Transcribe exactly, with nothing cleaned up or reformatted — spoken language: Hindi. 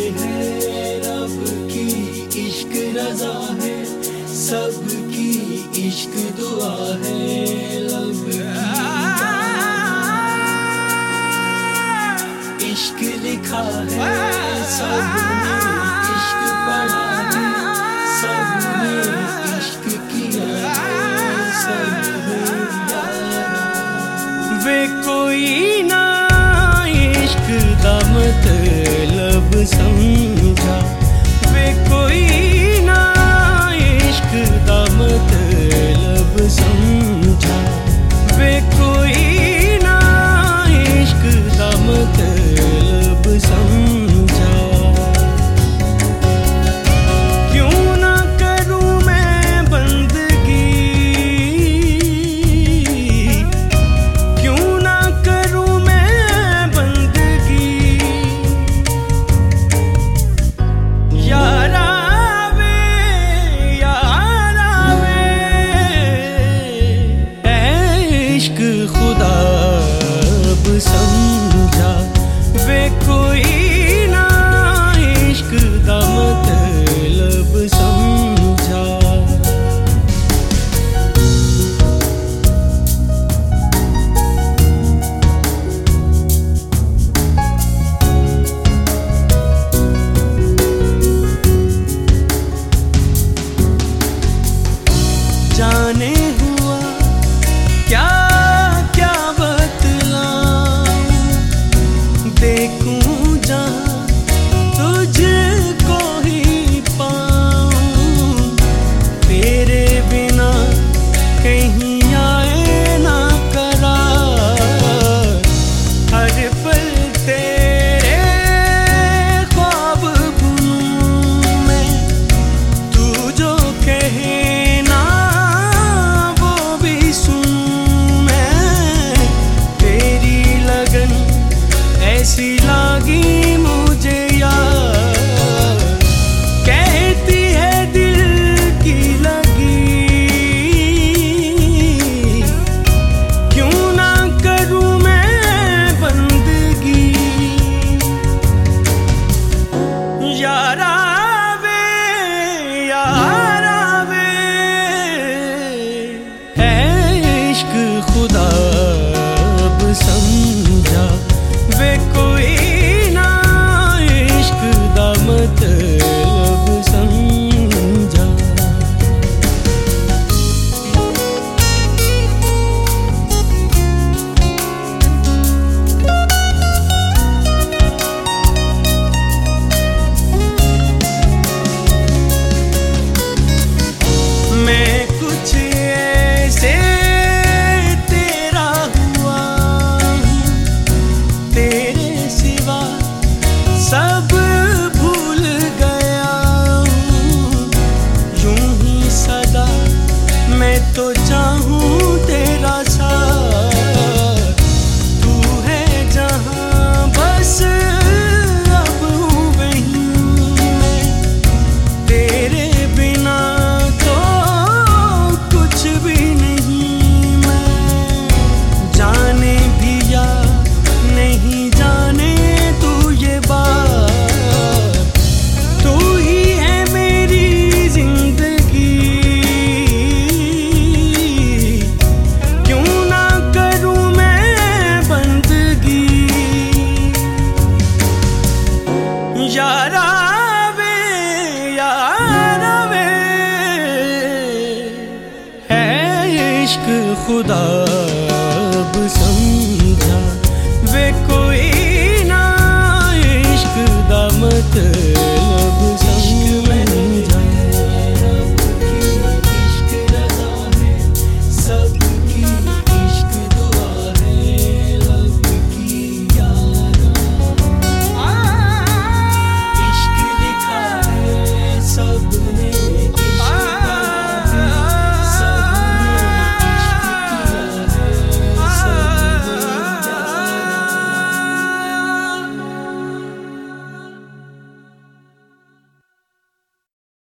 है रब की इश्क रजा है, सबकी इश्क दुआ है लब की। इश्क लिखा है सबने, इश्क पढ़ा है सबने, इश्क किया सबने यारा। वे कोई ना इश्क दा मतलब समझा, वे कोई ना इश्क दा मतलब समझा, वे कोई ना इश्क दा मतलब समझा। क्यों ना करूं मैं बंदगी, क्यों ना करूं मैं बंदगी, यारा वे यारा वे। ऐ इश्क खुदा अब समझा, वे कोई ना इश्क दा मतलब समझा। जाने हुआ क्या क्या बतलाऊं, देखूं जहां तुझको ही पाऊं, तेरे बिना कहीं आए ना करार। हर पल तेरे ख्वाब बुनूं मैं, तू जो कहे ना वो भी सुनूं मैं। तेरी लगन ऐसी लागी मुझे यार, कहती है दिल की लगी। क्यों ना करूं मैं बंदगी, यारा वे यारा वे। है इश्क खुदा अब समझा, वे कोई ना इश्क दा मतलब समझा। मैं कुछ ऐसे तेरा हुआ हूँ, तेरे सिवा सब भूल गया हूँ। यूं ही सदा मैं तो चाहूं तेरा साथ, तू है जहां बस अब हूँ वहीं मैं। तेरे बिना तो कुछ भी नहीं मैं, जाने भी या नहीं जाने तू ये बात। तू ही है मेरी जिंदगी, क्यों ना करूं मैं बंदगी, यारा वे यारा वे। है इश्क खुदा अब समझा, वे कोई ना इश्क दा मतलब